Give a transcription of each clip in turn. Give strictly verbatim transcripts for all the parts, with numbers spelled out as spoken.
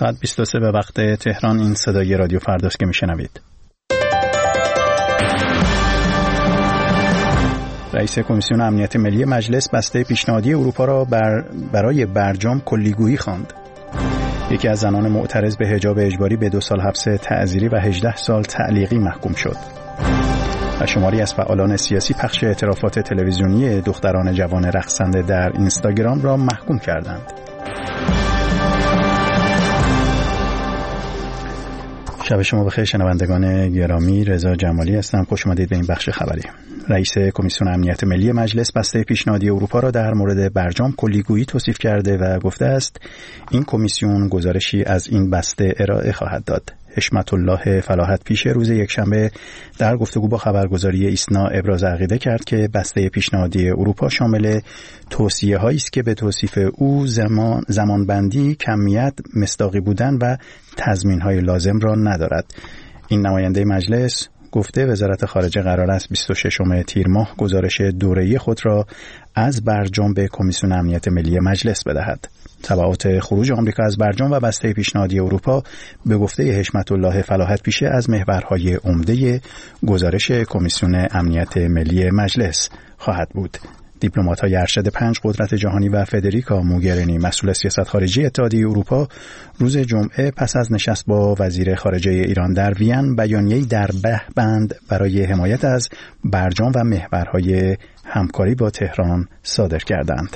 ساعت بیست و سه به وقت تهران. این صدای رادیو فرداست که میشنوید. رئیس کمیسیون امنیت ملی مجلس بسته پیشنهادی اروپا را بر برای برجام کلیگویی خواند. یکی از زنان معترض به حجاب اجباری به دو سال حبس تعزیری و هجده سال تعلیقی محکوم شد. و شماری از فعالان سیاسی پخش اعترافات تلویزیونی دختران جوان رقصنده در اینستاگرام را محکوم کردند. شب شما بخیر شنوندگان گرامی، رضا جمالی هستم. خوش آمدید به این بخش خبری. رئیس کمیسیون امنیت ملی مجلس بسته پیشنهادی اروپا را در مورد برجام کلیگویی توصیف کرده و گفته است این کمیسیون گزارشی از این بسته ارائه خواهد داد. حشمت الله فلاحت پیشه روز یکشنبه در گفتگو با خبرگزاری ایسنا ابراز عقیده کرد که بسته پیشنهادی اروپا شامل توصیه‌هایی است که به توصیف او زمان زمانبندی، کمیت، مصداقی بودن و تضمین‌های لازم را ندارد. این نماینده مجلس گفته وزارت خارجه قرار است بیست و ششم تیر ماه گزارش دوره‌ای خود را از برجام به کمیسیون امنیت ملی مجلس بدهد. تبعات خروج آمریکا از برجام و بسته پیشنهادی اروپا به گفته حشمت الله فلاحت پیشه از محورهای عمده گزارش کمیسیون امنیت ملی مجلس خواهد بود. دیپلمات‌های ارشد پنج قدرت جهانی و فدریکا موگرینی مسئول سیاست خارجی اتحادیه اروپا روز جمعه پس از نشست با وزیر خارجه ایران در وین بیانیه‌ای در بند برای حمایت از برجام و محورهای همکاری با تهران صادر کردند.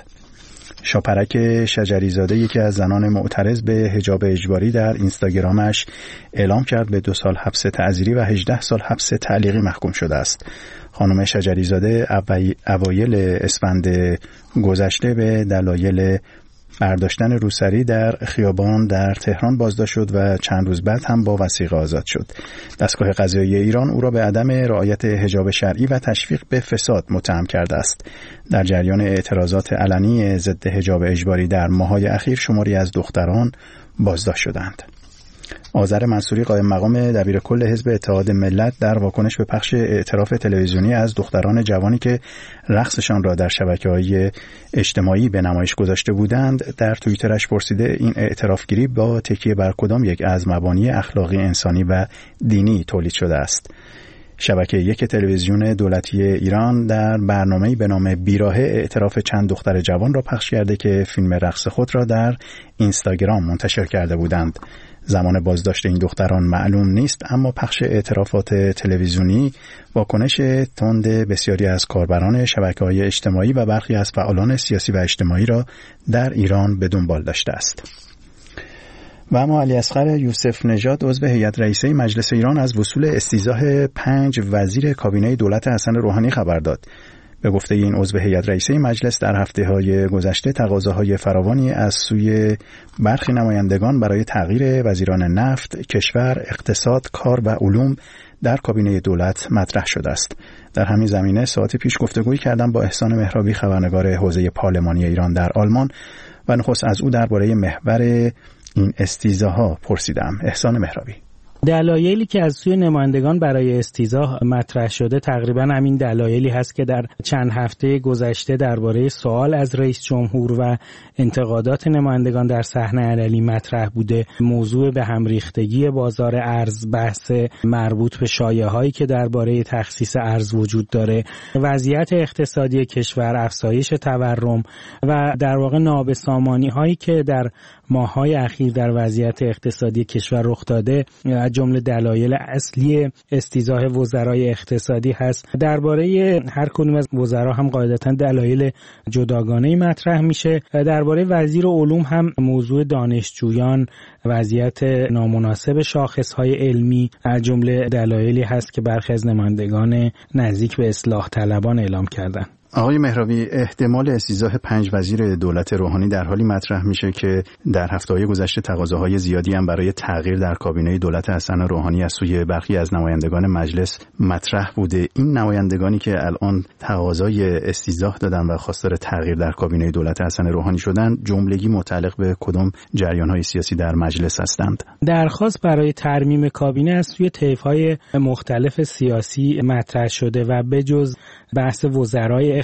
شاپرک شجریزاده یکی از زنان معترض به حجاب اجباری در اینستاگرامش اعلام کرد به دو سال حبس تعزیری و هجده سال حبس تعلیقی محکوم شده است. خانم شجریزاده اوایل اسفند گذشته به دلایل برداشتن روسری در خیابان در تهران بازداشت شد و چند روز بعد هم با وثیقه آزاد شد. دستگاه قضایی ایران او را به عدم رعایت حجاب شرعی و تشویق به فساد متهم کرده است. در جریان اعتراضات علنی ضد حجاب اجباری در ماه‌های اخیر شماری از دختران بازداشت شدند. آذر منصوری قائم مقام دبیرکل حزب اتحاد ملت در واکنش به پخش اعتراف تلویزیونی از دختران جوانی که رقصشان را در شبکه‌های اجتماعی به نمایش گذاشته بودند در توییترش پرسیده این اعترافگیری با تکیه بر کدام یک از مبانی اخلاقی، انسانی و دینی تولید شده است. شبکه یک تلویزیون دولتی ایران در برنامه‌ای به نام بیراهه اعتراف چند دختر جوان را پخش کرده که فیلم رقص خود را در اینستاگرام منتشر کرده بودند. زمان بازداشت این دختران معلوم نیست، اما پخش اعترافات تلویزیونی واکنش تند بسیاری از کاربران شبکه‌های اجتماعی و برخی از فعالان سیاسی و اجتماعی را در ایران به دنبال داشته است. و اما علیاصغر یوسف نژاد عضو هیئت رئیسه مجلس ایران از وصول استیضاح پنج وزیر کابینه دولت حسن روحانی خبر داد. به گفته این عضو هیئت رئیسه مجلس در هفته‌های گذشته تقاضاهای فراوانی از سوی برخی نمایندگان برای تغییر وزیران نفت، کشور، اقتصاد، کار و علوم در کابینه دولت مطرح شده است. در همین زمینه ساعتی پیش گفتگویی کردم با احسان مهرابی خبرنگار حوزه پارلمانی ایران در آلمان و نخست از او درباره محور این استیضاح‌ها پرسیدم. احسان مهرابی: دلایلی که از سوی نمایندگان برای استیضاح مطرح شده تقریبا همین دلایلی هست که در چند هفته گذشته درباره سوال از رئیس جمهور و انتقادات نمایندگان در صحنه علنی مطرح بوده. موضوع به هم ریختگی بازار ارز، بحث مربوط به شایعه‌هایی که درباره تخصیص ارز وجود داره، وضعیت اقتصادی کشور، افزایش تورم و در واقع نابسامانی‌هایی که در ماه‌های اخیر در وضعیت اقتصادی کشور رخ داده از جمله دلایل اصلی استیضاح وزرای اقتصادی هست. درباره هر کدوم از وزرا هم قاعدتاً دلایل جداگانه‌ای مطرح میشه. درباره وزیر علوم هم موضوع دانشجویان، وضعیت نامناسب شاخص‌های علمی از جمله دلایلی هست که برخی از نمایندگان نزدیک به اصلاح طلبان اعلام کردند. آقای مهرابی، احتمال استیضاح پنج وزیر دولت روحانی در حالی مطرح میشه که در هفته‌های گذشته تقاضاهای زیادی هم برای تغییر در کابینه دولت حسن روحانی از سوی برخی از نمایندگان مجلس مطرح بوده. این نمایندگانی که الان تقاضای استیضاح دادن و خواستار تغییر در کابینه دولت حسن روحانی شدن، جملگی متعلق به کدام جریان‌های سیاسی در مجلس هستند؟ درخواست برای ترمیم کابینه از سوی طیف‌های مختلف سیاسی مطرح شده و بجز بحث وزرای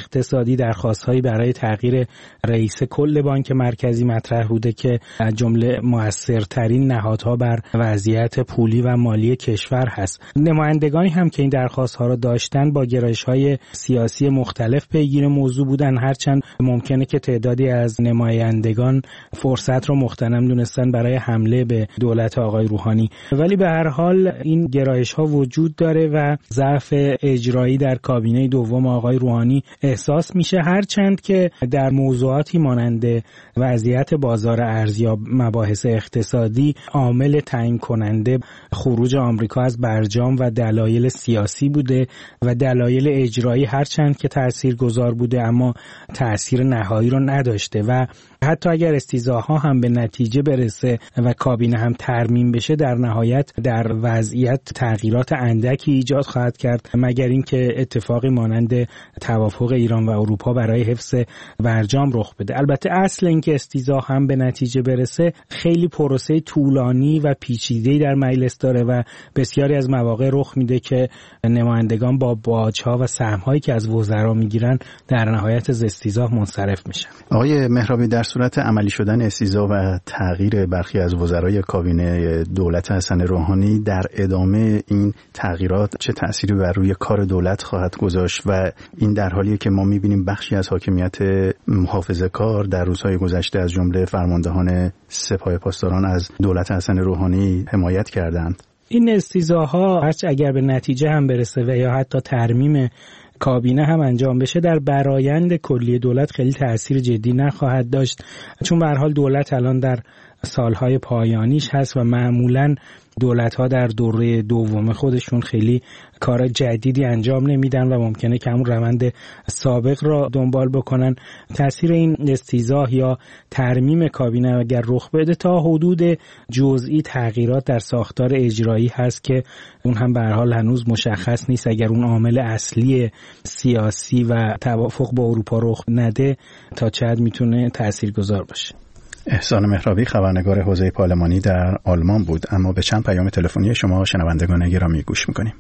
اقتصادی درخواست‌هایی برای تغییر رئیس کل بانک مرکزی مطرح بوده که از جمله مؤثرترین نهادها بر وضعیت پولی و مالی کشور هست. نمایندگانی هم که این درخواست‌ها را داشتن با گرایش‌های سیاسی مختلف پیگیر موضوع بودن، هرچند ممکنه که تعدادی از نمایندگان فرصت رو مغتنم دونستن برای حمله به دولت آقای روحانی، ولی به هر حال این گرایش‌ها وجود داره و ضعف اجرایی در کابینه دوم آقای روحانی احساس میشه، هرچند که در موضوعاتی مانند وضعیت بازار ارز یا مباحث اقتصادی عامل تعیین کننده خروج آمریکا از برجام و دلایل سیاسی بوده و دلایل اجرایی هرچند که تاثیرگذار بوده اما تأثیر نهایی رو نداشته و حتی اگر استیضاح‌ها هم به نتیجه برسه و کابینه هم ترمیم بشه، در نهایت در وضعیت تغییرات اندکی ایجاد خواهد کرد، مگر اینکه اتفاقی مانند توافق ایران و اروپا برای حفظ برجام رخ بده. البته اصل اینکه استیضاح هم به نتیجه برسه خیلی پروسه طولانی و پیچیده‌ای در مجلس داره و بسیاری از مواقع رخ میده که نمایندگان با باج‌ها و سهم‌هایی که از وزرا میگیرن در نهایت از استیضاح منصرف میشن. آقای مهرابی، در صورت عملی شدن استیضاح و تغییر برخی از وزرای کابینه دولت حسن روحانی، در ادامه این تغییرات چه تأثیری بر روی کار دولت خواهد گذاشت و این در حالیه که ما می‌بینیم بخشی از حاکمیت محافظه‌کار در روزهای گذشته از جمله فرماندهان سپاه پاسداران از دولت حسن روحانی حمایت کردند. این استیضاح‌ها هرچه اگر به نتیجه هم برسه و یا حتی ترمیم کابینه هم انجام بشه، در برآیند کلی دولت خیلی تأثیر جدی نخواهد داشت، چون به هر حال دولت الان در سالهای پایانیش هست و معمولاً دولت‌ها در دوره دوم خودشون خیلی کار جدیدی انجام نمیدن و ممکنه که همون روند سابق را دنبال بکنن. تأثیر این استیضاح یا ترمیم کابینه اگر رخ بده تا حدود جزئی تغییرات در ساختار اجرایی هست که اون هم به هر حال هنوز مشخص نیست. اگر اون عامل اصلی سیاسی و توافق با اروپا رخ نده تا چه حد میتونه تاثیرگذار باشه. احسان مهرابی خبرنگار حوزه پارلمانی در آلمان بود، اما به چند پیام تلفنی شما شنوندگان گرامی گوش میکنیم.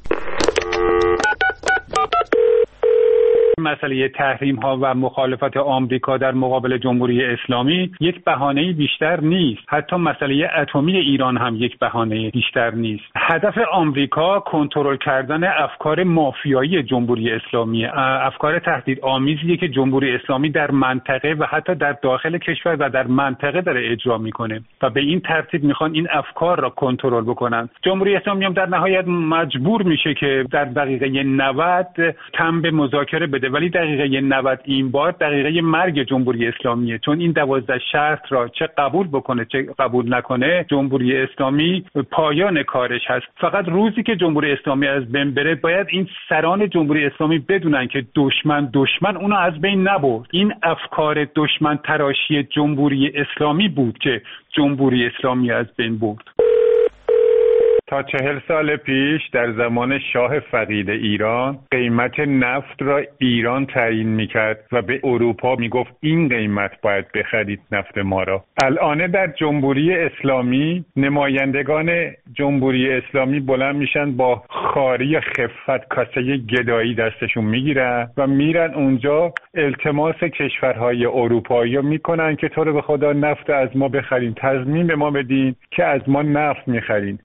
مسئله تحریم ها و مخالفت آمریکا در مقابل جمهوری اسلامی یک بهانه بیشتر نیست. حتی مسئله اتمی ایران هم یک بهانه بیشتر نیست. هدف آمریکا کنترل کردن افکار مافیایی جمهوری اسلامی، افکار تهدیدآمیزی که جمهوری اسلامی در منطقه و حتی در داخل کشور و در منطقه داره اجرا میکنه و به این ترتیب میخوان این افکار را کنترل بکنن. جمهوری اسلامی هم در نهایت مجبور میشه که در دقیقه نود تم به مذاکره بده، ولی دقیقه نود این بار دقیقه مرگ جمهوری اسلامیه، چون این دوازده شرط را چه قبول بکنه چه قبول نکنه جمهوری اسلامی پایان کارش هست. فقط روزی که جمهوری اسلامی از بین بره باید این سران جمهوری اسلامی بدونن که دشمن دشمن اونو از بین نبرد. این افکار دشمن تراشی جمهوری اسلامی بود که جمهوری اسلامی از بین برد. تا چهل سال پیش در زمان شاه فقید ایران قیمت نفت را ایران تعیین میکرد و به اروپا میگفت این قیمت باید بخرید نفت ما را. الان در جمهوری اسلامی نمایندگان جمهوری اسلامی بلند میشن با خاری خفت کاسه گدایی دستشون میگیرن و میرن اونجا التماس کشورهای اروپایی میکنن که تو رو به خدا نفت از ما بخرین، تضمین به ما بدین که از ما نفت میخرین.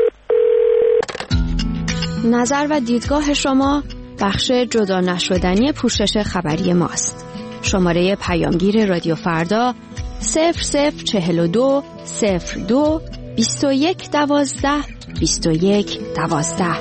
نظر و دیدگاه شما بخش جدا نشدنی پوشش خبری ماست. شماره پیامگیر رادیو فردا صفر صفر چهل و دو صفر دو بیست و یک دوازده بیست و یک دوازده.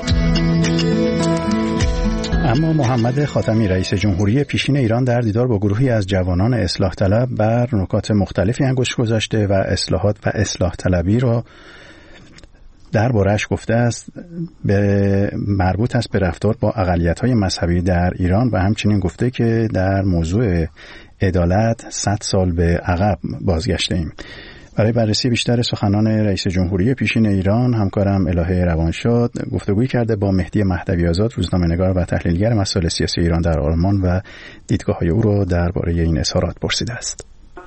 اما محمد خاتمی رئیس جمهوری پیشین ایران در دیدار با گروهی از جوانان اصلاح طلب بر نکات مختلفی انگشت گذاشته و اصلاحات و اصلاح طلبی را درباره‌اش گفته است به مربوط است به رفتار با اقلیت‌های مذهبی در ایران و همچنین گفته که در موضوع عدالت صد سال به عقب بازگشته‌ایم. برای بررسی بیشتر سخنان رئیس جمهوری پیشین ایران همکارم الهه روانشاد گفتگویی کرده با مهدی مهدوی آزاد، روزنامه‌نگار و تحلیلگر مسائل سیاسی ایران در آلمان و دیدگاه‌های او را درباره این اظهارات پرسیده است. بیست و دو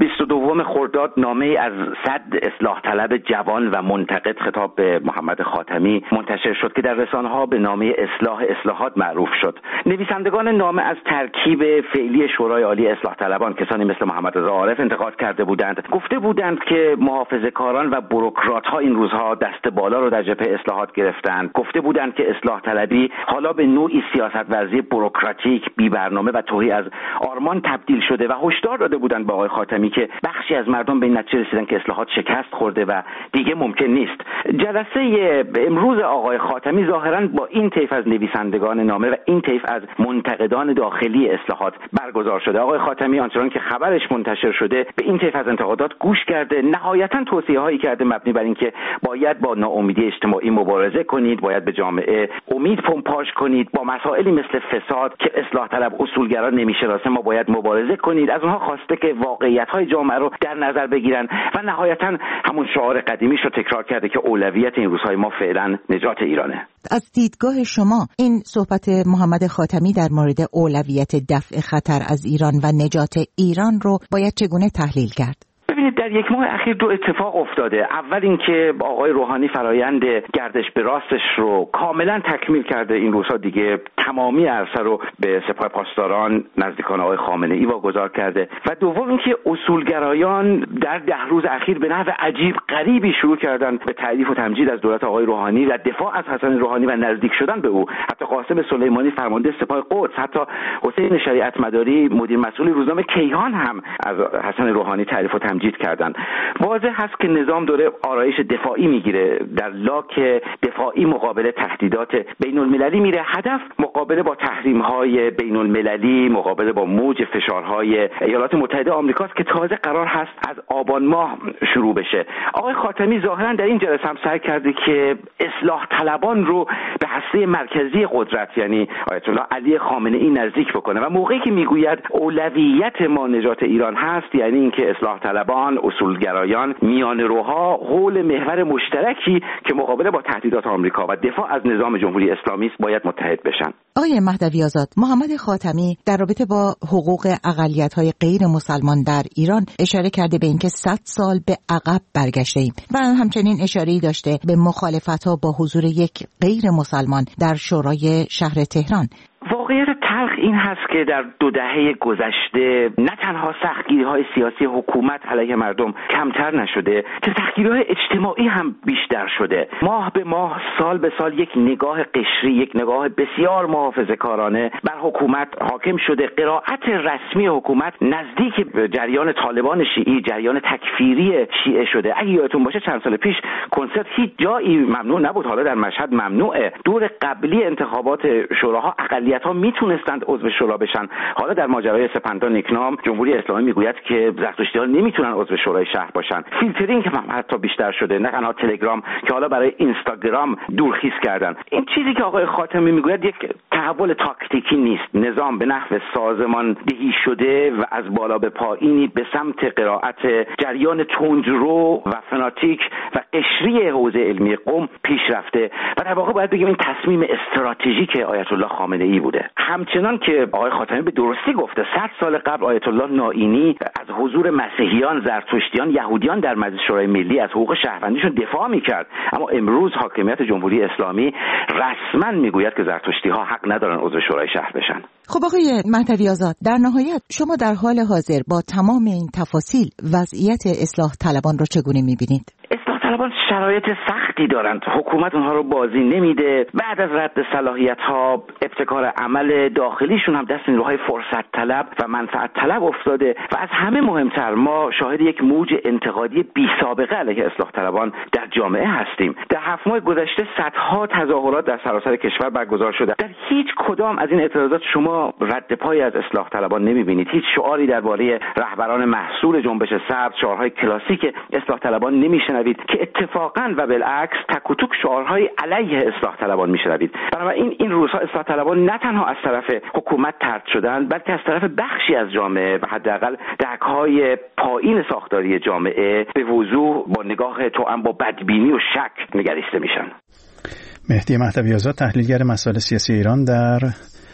دوم خرداد نامه‌ای از صد اصلاح طلب جوان و منتقد خطاب به محمد خاتمی منتشر شد که در رسانه‌ها به نامه اصلاح اصلاحات معروف شد. نویسندگان نامه از ترکیب فعلی شورای عالی اصلاح طلبان کسانی مثل محمد رضا عارف انتقاد کرده بودند. گفته بودند که محافظه‌کاران و بوروکرات‌ها این روزها دست بالا رو در جبهه اصلاحات گرفتند. گفته بودند که اصلاح طلبی حالا به نوعی سیاست ورزی بوروکراتیک، بی برنامه و توهی از آرمان تبدیل شده و هشدار داده بودند به آقای خاتمی که بخشی از مردم به این نتیجه رسیدن که اصلاحات شکست خورده و دیگه ممکن نیست. جلسه امروز آقای خاتمی ظاهراً با این طیف از نویسندگان نامه و این طیف از منتقدان داخلی اصلاحات برگزار شده. آقای خاتمی آنچنان که خبرش منتشر شده به این طیف از انتقادات گوش کرده، نهایتاً توصیه‌هایی کرده مبنی بر اینکه باید با ناامیدی اجتماعی مبارزه کنید، باید به جامعه امید پمپاژ کنید، با مسائلی مثل فساد که اصلاح طلب اصولگرا نمی‌شناسه ما باید مبارزه کنید. از اونها خواسته که واقعیت‌های جامعه رو در نظر بگیرن و نهایتاً همون شعار قدیمیش رو تکرار کرده که اولویت این روزهای ما فعلا نجات ایرانه. از دیدگاه شما این صحبت محمد خاتمی در مورد اولویت دفع خطر از ایران و نجات ایران رو باید چگونه تحلیل کرد؟ ببینید در یک ماه اخیر دو اتفاق افتاده. اول اینکه آقای روحانی فرایند گردش به راستش رو کاملا تکمیل کرده، این روزها دیگه تمامی عرصه رو به سپاه پاسداران نزدیکان آقای خامنه‌ای واگذار کرده و دوم اینکه اصولگرایان در ده روز اخیر به نحو عجیب غریبی شروع کردن به تعریف و تمجید از دولت آقای روحانی و دفاع از حسن روحانی و نزدیک شدن به او. حتی قاسم سلیمانی فرمانده سپاه قدس، حتی حسین شریعت مداری مدیر مسئول روزنامه کیهان هم از حسن روحانی تعریف و تمجید کردن. واضح هست که نظام داره آرایش دفاعی میگیره، در لاک دفاعی مقابل تهدیدات بین المللی میره. هدف مقابله با تحریم های بین المللی، مقابله با موج فشارهای ایالات متحده آمریکاست که تازه قرار هست از آبان ماه شروع بشه. آقای خاتمی ظاهرا در این جلسه هم سعی کرده که اصلاح طلبان رو به هسته مرکزی قدرت یعنی آیت الله علی خامنه‌ای نزدیک بکنه و موقعی که میگوید اولویت ما نجات ایران هست، یعنی اینکه اصلاح طلبان، اصولگرایان، میان روها حول محور مشترکی که مقابله با تهدیدات آمریکا و دفاع از نظام جمهوری اسلامی است باید متحد بشن. آقای مهدوی آزاد، محمد خاتمی در رابطه با حقوق اقلیت‌های غیر مسلمان در ایران اشاره کرده به اینکه صد سال به عقب برگشته‌ایم و همچنین اشاره‌ای داشته به مخالفت‌ها با حضور یک غیر مسلمان در شورای شهر تهران. واقعیت تلخ این هست که در دو دهه گذشته نه تنها سختگیری‌های سیاسی حکومت علیه مردم کمتر نشده که سختگیری‌های اجتماعی هم بیشتر شده. ماه به ماه، سال به سال یک نگاه قشری، یک نگاه بسیار محافظه‌کارانه بر حکومت حاکم شده. قرائت رسمی حکومت نزدیک به جریان طالبان شیعی، جریان تکفیری شیعه شده. اگه یادتون باشه چند سال پیش کنسرت هیچ جایی ممنوع نبود، حالا در مشهد ممنوعه. دور قبلی انتخابات شوراها اقلیت‌ها میتونستند عضو شورا بشن. حالا در ماجرای سپندان نیکنام جمهوری اسلامی میگوید که زرتشتی‌ها نمیتونن عضو شورای شهر باشن. فیلترینگ هم حتی بیشتر شده، نه تنها تلگرام که حالا برای اینستاگرام دورخیز کردن. این چیزی که آقای خاتمی میگوید یک تحول تاکتیکی نیست. نظام به نحو سازماندهی شده و از بالا به پایینی به سمت قرائت جریان تندرو و فناتیک و قشری حوزه علمی قم پیش رفته و در واقع باید بگیم این تصمیم استراتژیک آیت الله خامنه‌ای بوده. همچنان که آقای خاتمی به درستی گفته صد سال قبل آیت الله نائینی از حضور مسیحیان، زرتشتیان، یهودیان در مجلس شورای ملی از حقوق شهروندیشون دفاع میکرد، اما امروز حاکمیت جمهوری اسلامی رسما میگوید که زرتشتی‌ها حق ندارن عضو شورای شهر بشن. خب آقای مهدوی آزاد، در نهایت شما در حال حاضر با تمام این تفاصیل وضعیت اصلاح طلبان رو چگونه میبینید؟ اصلاح طلبان شرایط سختی دارند. حکومت اونها رو بازی نمیده. بعد از رد صلاحیت‌ها ابتکار عمل داخلیشون هم دست نیروهای فرصت طلب و منفعت طلب افتاده و از همه مهمتر ما شاهد یک موج انتقادی بی سابقه علیه اصلاح طلبان در جامعه هستیم. در هفت ماه گذشته صدها تظاهرات در سراسر کشور برگزار شده. در هیچ کدام از این اعتراضات شما رد پای از اصلاح طلبان نمیبینید. هیچ شعاری درباره رهبران محصول جنبش سبز، شعارهای کلاسیک اصلاح طلبان نمیشنوید که اتفاقاً و بالعکس تک و توک شعارهای علیه اصلاح طلبان میشنوید. بنابراین این روزها اصلاح طلبان نه تنها از طرف حکومت طرد شدند بلکه از طرف بخشی از جامعه و حداقل دهک‌های پایین ساختاری جامعه به وضوح با نگاه توأم با بدبینی و شک نگریسته میشن. مهدی مهدوی آزاد، تحلیلگر مسائل سیاسی ایران، در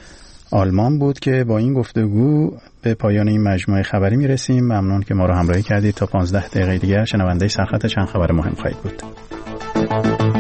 آلمان بود که با این گفتگو به پایان این مجموعه خبری میرسیم. ممنون که ما رو همراهی کردید. تا پانزده دقیقه دیگر شنونده سرخط چند خبر مهم خواهید بود.